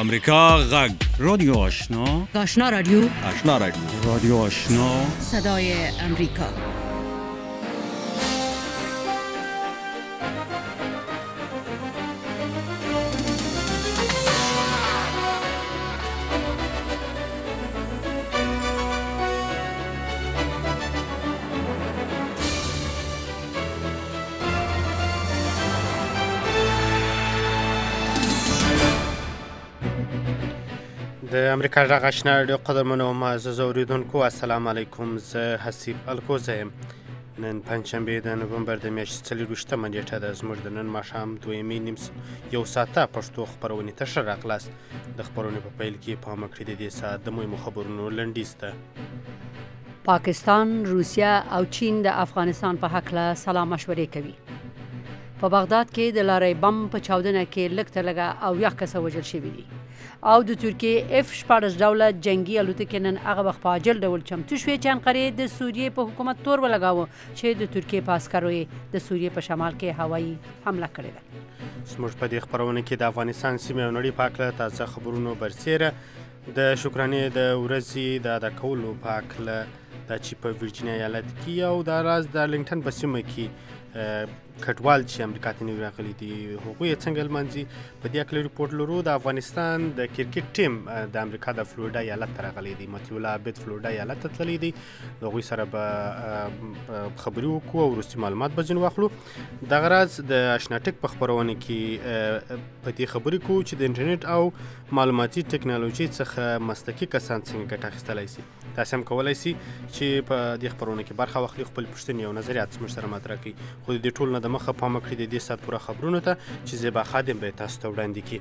امریکا غږ رادیو آشنا رادیو رادیو آشنا صدای امریکا. د امریکا غږ آشنا رادیو قدرمنو معزز اوریدونکو السلام علیکم. زه حسیب الکوزه یم. نن پنجشنبه د نومبر د میاشتې 24مه نیټه ده. زموږ د نن ماښام دویمې یو ساعته پښتو خپرونې ته ښه راغلاست. د خپرونې په پیل کې پام وکړئ د دې ساعت د مهمو خبرونو لنډیز ته. پاکستان، روسیه او چین د افغانستان په هکله سلا مشورې کوي. په بغداد کې د لارۍ بم په چاودنه کې لږ تر لږه 80 کسه وژل شوي دي. او د ترکیې F-14 ډوله جنگي الوتکې نن هغه وخت په عاجل ډول چمتو شوې چې انقرې د سوریې په حکومت تور ولګاوه چې د ترکیې په عسکرو د سوریې په شمال کې هوایي حمله کړې ده. زموږ په دې خپرونه کې د افغانستان سیمې او نړۍ په هکله تازه خبرونو برسېره د شکرانې د ورځې د ادا کولو په هکله دا چې په ورجینیا ایالت کې او د راز د ارلینګټن په سیمه کې کډوال چې امریکا ته نوي راغلي دي هغوی یې څنګه لمانځي. په دې هکله ریپورټ لرو. د افغانستان د کرکټ ټیم د امریکا د فلوریډا ایالت ته راغلی دی. مطیع الله عابد فلوریډا ایالت ته تللی دی. د هغوی سره به خبرې وکړو او وروستي معلومات به ځینې واخلو. دغه راز د اشنا ټک په خپرونه کې په دې خبرې کوو چې د انټرنیټ او معلوماتي ټکنالوژي څخه مسلکي کسان څنګه ګټه اخیستلی شي. تاسې هم کولی شي چې په دې خپرونه کې برخه واخلي، خپل پوښتنې او نظریات زموږ سره مطرح کړي. خو د دې ټول نه د مخه پام وکړئ د دې ساعت پوره خبرونو ته چې زیبا خادم به تاسو ته وړاندې کړي.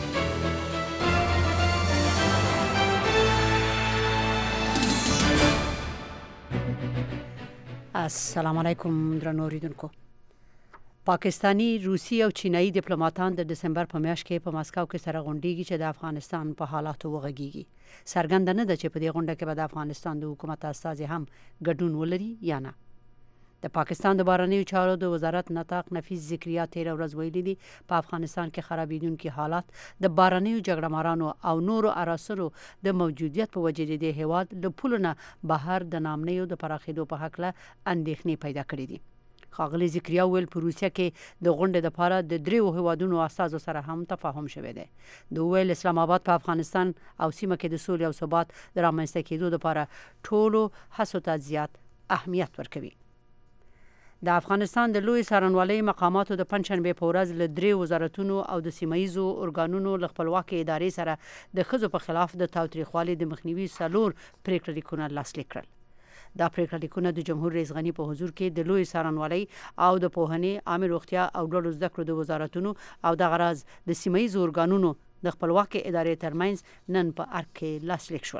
السلام علیکم درنو اوریدونکو. پاکستانی، روسي او چینایي ډیپلوماټان د دسمبر په میاشت کې په ماسکو کې سره غونډيږي چې د افغانستان په حالاتو وغږیږي. څرګنده نه ده چې په دې غونډه کې به د افغانستان د حکومت استازي هم ګډون ولري یا نه. د پاکستان د بهرنیو چارو د وزارت نطاق نفیس ذکریا 13 ورځ ویلي دي په افغانستان کې خرابېدونکي حالات د بهرنیو جګړه مارانو او نورو عناصرو د موجودیت په وجه د هیواد له پولو نه بهر د نامنیو د پراخېدو په هکله اندېښنې پیدا کړې دي. ښاغلي ذکریا ویل په روسیه کې د غونډې لپاره د 3 هیوادونو استازو سره هم تفاهم شوی دی. د ویل اسلام آباد په افغانستان او سیمه کې د سولې او ثبات د رامنځته کېدو لپاره ټولو هڅو ته زیات اهمیت ورکوي. د افغانستان د لوی څارنوالۍ مقاماتو د پنجشنبه په ورځ له 3 وزارتونو او د سیمایي ارګانونو له خپلواکې ادارې سره د ښځو په خلاف د تاوتریخوالي د مخنیوي 4 پریکړه لیکونه لاسلیک کړل. دا پریکړه لیکونه د جمهور رئیس غني په حضور کې د لوی څارنوالۍ او د پوهنې، عامه روغتیا او ډلو زده کړو د وزارتونو او د غراز د سیمایي ارګانونو د خپلواکې ادارې ترمنځ نن په ارګ کې لاسلیک شول.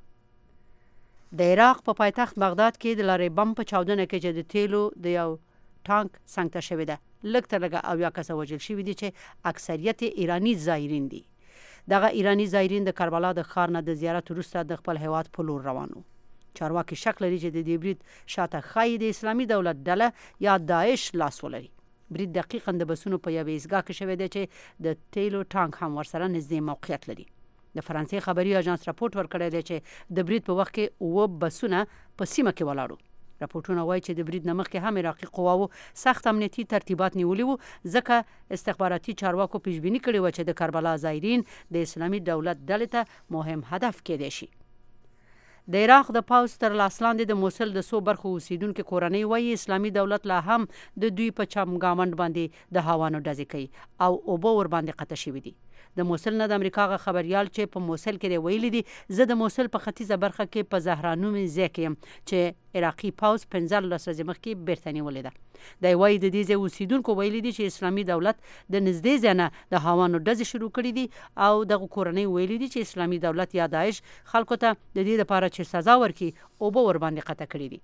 د عراق په پایتخت بغداد کې د لارۍ بم په چاودنه کې چې د تیلو د یو ټانک څنګه شوی ده لږ تر لږه 80 کسه وژل شوي دي چې اکثریت ایرانی زایرین دي. دغه ایرانی زایرین د کربلا د ښار نه د زیارت وروسته د خپل هیواد په لور روانو. چارواکي شک لري چې د دې برید شاته ښایي د اسلامي دولت ډله یا داعش لاس ولري. برید دقیقاً د بسونو په یوې ایستګاه کې شوی دی چې د تیلو ټانک هم ورسره نږدې موقعیت لري. د فرانسې خبري اژانس راپورټ ورکړی دی چې د برید په وخت کې 9 بسونه په سیمه کې ولاړو. راپورټونه وایي چې د برید نه مخکې هم عراقي قواو سخت امنیتي ترتیبات نیولي وو ځکه استخباراتي چارواکو پیشبیني کړې وه چې د کربلا زایرین د اسلامي دولت ډلې ته مهم هدف کېدای شي. د عراق د پاوز تر لاس لاندې د موصل د 100 برخو اوسیدونکو کورنۍ وایي اسلامي دولت لا هم د دوی په چمګاونډ باندې د هاوانو ډزې کوي او اوبه ور باندې قطع شوي دي. د موصل نه د امریکا غ خبريال چې په موصل کې ویلي دي زه د موصل په ختیځه برخه کې په زهرانومي ځای کې یم چې عراقي پاوز 15 ورځې مخکې بیرته نیولې ده. د وایي د دې ځای اوسیدونکو ویلي دي چې اسلامي دولت د نږدې ځای نه د هاوانو ډزې شروع کړې دي او دغه کورنۍ ویلي دي چې اسلامي دولت یا داعش خلکو ته د دې لپاره چې سزا ورکړي اوبه ور باندې قطع کړې دي.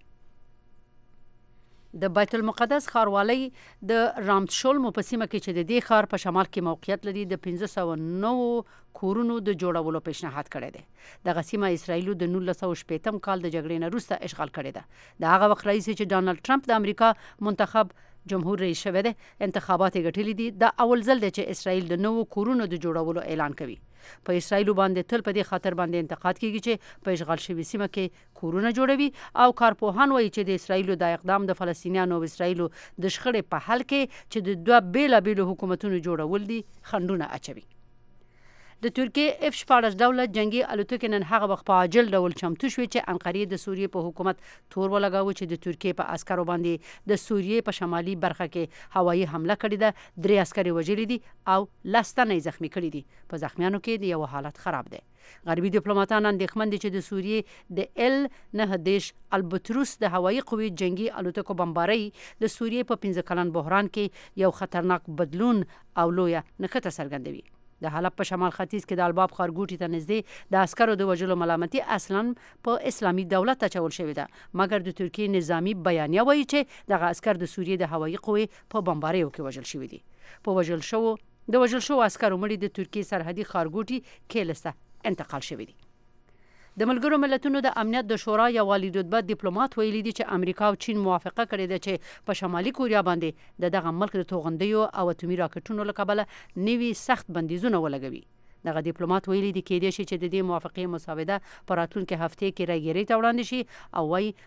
د بیت المقدس ښاروالۍ د رامتشولمو په سیمه کې چې د دې ښار په شمال کې موقعیت لري د 1509 کورونو د جوړولو پیشنهاد کړی دی. دغه سیمه اسرائیل د 1980 کال د جګړې نه وروسته اشغال کړې ده. د هغه وخت رئیس چې ډانلډ ټرمپ د امریکا منتخب جمهور رئیس شوی دی، انتخابات یې ګټلي دي. دا اول ځل دی چې اسرائیل د نوو کورونو د جوړولو اعلان کوي. په اسرائیل باندې تل په دې خاطر باندې انتقاد کیږي چې په اشغال شوي سیمه کې کورونه جوړوي او کارپوهان وایي چې د اسرائیل د اقدام د فلسطینیانو او اسرائیل د شخړې په حل کې چې د دوه بیلابیلو حکومتونو جوړول دي خنډونه اچوي. د ترکیې F-14 ډوله جنگي الوتکې نن هغه وخت په عاجل ډول چمتو شوې چې انقرې د سوریې په حکومت تور ولګاوه چې د ترکیې په عسکرو باندې د سوریې په شمالي برخه کې هوایي حمله کړې ده. 3 عسکر وژلي دي او 10 تنه زخمی کړي دي. په زخمیانو کې د یو حالت خراب دی. غربي ډیپلوماټان اندېښمن دي چې د سوریې د L-9 البتروس د هوایي قوې جنگي الوتکو بمبارۍ د سوریې په 15 کلن بحران کې یو خطرناک بدلون او لویه نښته څرګندوي. د حلب په شمال ختیځ کې د الباب ښارګوټي ته نږدې د عسکرو د وژلو ملامتي اصلا په اسلامي دولت اچول شوې ده، مګر د ترکیې نظامی بیانیه وایي چې دغه عسکر د سوریې د هوایي قوې په بمباریو کې وژل شوي دي. په وژل شو عسکرو مړي د ترکیې سرحدي ښارګوټي کیلس ته انتقال شوي دي. د ملګرو ملتونو د امنیت د شورا یو والی رتبه ډیپلوماټ ویلي دي چې امریکا او چین موافقه کړې ده چې په شمالي کوریا باندې دغه ملک د توغندیو او اتومي راکټونو له کبله نوي سخت بندیزونه ولګوي. دغه ډیپلوماټ ویلي دي کېدای شي چې د دې موافقې مسوده په راتلونکي هفته کې راګیري ته وړاندې شي او وايي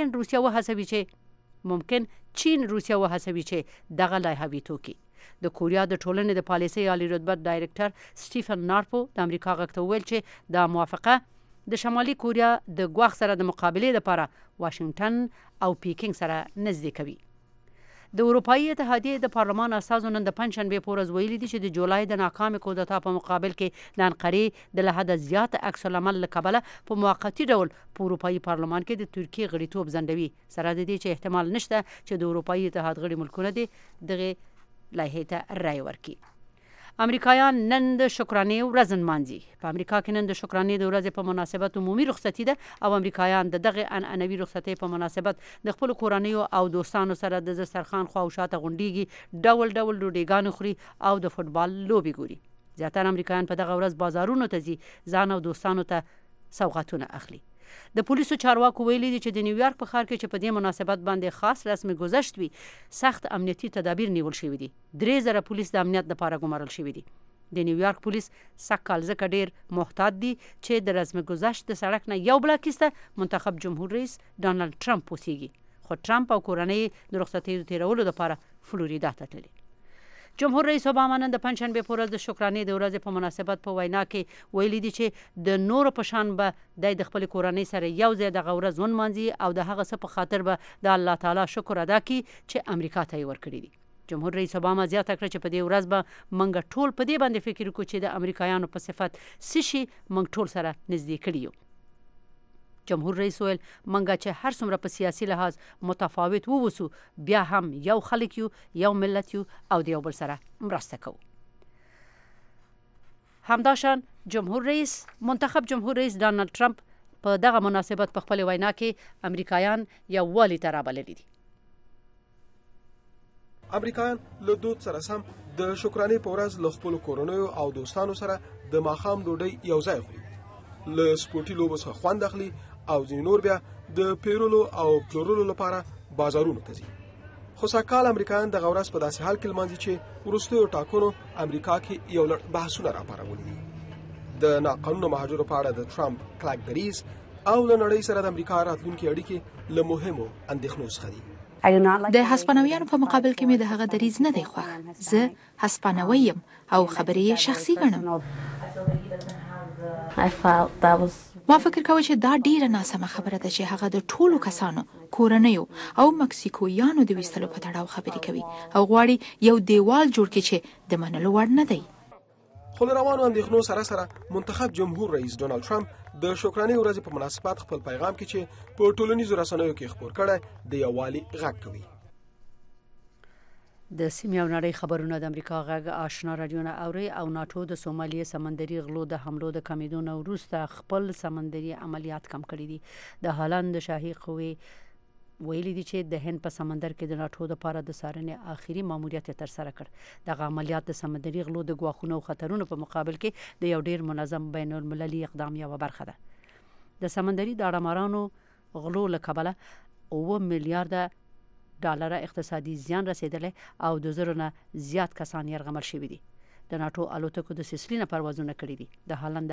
ممکن چین روسیا وهڅوي چې دغه لایحه ویتو کړي. د کوریا د ټولنې د پالیسۍ عالی رتبه ډایرکټر سټیفن نارپو د امریکا غږ ته وویل چې دا موافقه د شمالي کوریا د ګواښ سره د مقابلې لپاره واشنگټن او پیکینګ سره نږدې کوي. د اروپایي اتحادیې د پارلمان استازو نن د پنځشنبې په ورځ ویلي دي چې د جولای د ناکامې کودتا په مقابل کې د انقرې د له حده زیات عکس العمل له کبله په موقتي ډول په اروپایي پارلمان کې د ترکیې غړیتوب ځنډوي، سره د دې چې احتمال نشته چې د اروپایي اتحاد غړي ملکونه دغه لایحې ته رای ورکړي. امریکایان نن د شکرانې ورځ نمانځي. په امریکا کې نن د شکرانې د ورځې په مناسبت عمومي رخصتي ده او امریکایان د دغه عنعنوي رخصتۍ په مناسبت د خپل کورنیو او دوستانو سره د دسترخوان خوا او شاته غونډیږي، ډول ډول ډوډۍ خوري او د فوټبال لوبې ګوري. زیاتره امریکایان په دغه ورځ بازارونو ته ځي، ځان او دوستانو ته سوغاتونه اخلي. د پولیسو چارواکو ویلي دي چې د نیویارک په ښار کې چې په دې مناسبت باندې خاص رسمي گذشت وي، سخت امنیتي تدابیر نیول شوي دي. 3000 پولیس د امنیت لپاره ګمارل شوي دي. د نیویارک پولیس سږکال ځکه ډیر محتاط دي چې د رسمي گذشت د سړک نه یو بلاک ایسته منتخب جمهور رئیس ډانلډ ټرمپ اوسیږي، خو ټرمپ او کورنۍ د رخصتۍ تیرولو لپاره فلوریدا ته تللي. جمهور رئیس اوباما نن د پنځشنبې په ورځ د شکرانې د ورځې په مناسبت په وینا کې ویلي دي چې د نورو په شان به د خپل کورنۍ سره یو ځای دغه ورځ ونمانځي او د هغه څه په خاطر به د الله تعالی شکر ادا کړي چې امریکا ته یې ورکړي دي. جمهور رئیس اوباما زیاته کړه چې په دې ورځ به موږ ټول په دې باندې فکر وکړو چې د امریکایانو په صفت څه شي موږ ټول سره نږدې کړي یو. جمهور رئیس ویل منګه چې هر څومره په سیاسي لحاظ متفاوت ووسو، بیا هم یو خلک یو، یو ملت یو او د یو بل سره مرسته کوو. همداشان منتخب جمهور رئیس ډانلډ ټرمپ په دغه مناسبت په خپل وینا کې امریکایان یووالي ته رابللي دي. امریکایان له دود سره سم د شکرانې په ورځ له خپلو کورنیو او دوستانو سره د ماښام ډوډۍ یو ځای خوري، له سپورټي لوبو څخه خوند اخلي او ځینې نور بیا د پیرولو او پلورلو لپاره بازارونو ته ځي. خو سږکال امریکایان دغه ورځ په داسې حال کې لمانځي چې وروستیو ټاکنو امریکا کې یو لړ بحثونه راپارولي دي. د ناقانونه مهاجرو په اړه د ټرمپ کلک دریځ او له نړۍ سره د امریکا راتلونکي اړیکې له مهمو اندېښنو څخه دي. د هسپانویانو په مقابل کې مې د هغه دریځ نه دی خوښ. زه هسپانوی یم او خبرې یې شخصي ګڼم. ما فکر کوي چې دا ډیره ناسمه خبره ده چې هغه د ټولو کسانو، کورنیو او مکسیکویانو د ویستلو په تړاو خبرې کوي او غواړي یو دیوال جوړ کړي چې د منلو وړ نه دی. خو له روانو اندېښنو سره سره منتخب جمهور رئیس ډونالډ ټرمپ د شکرانې ورځې په مناسبت خپل پیغام کې چې په ټولنیزو رسنیو کې خپور کړی د یووالي غږ کوي. د سیمې او نړۍ خبرونه د امریکا غږ آشنا رادیو نه اوري او ناتو د سومالي سمندري غلو د حملو د کمیدو نه وروسته خپل سمندري عملیات کم کړي دي. د هالند شاهي قوې ویلي دي چې د هند په سمندر کې د ناتو لپاره د څارنې آخري ماموریت تر سره کړ. دغه عملیات د سمندري غلو د ګواښونو او خطرونو په مقابل کې د یو ډیر منظم بین المللي اقدام یوه برخه ده. د سمندري داړه مارانو غلو له کبله 9 میلیارډ ډالر اقتصادي زیان رسیدلی او 2000 نه زیات کسان یرغمل شوي دي. د ناتو الوتکو د سیسلي نه پروازونه کړي دي. د هالند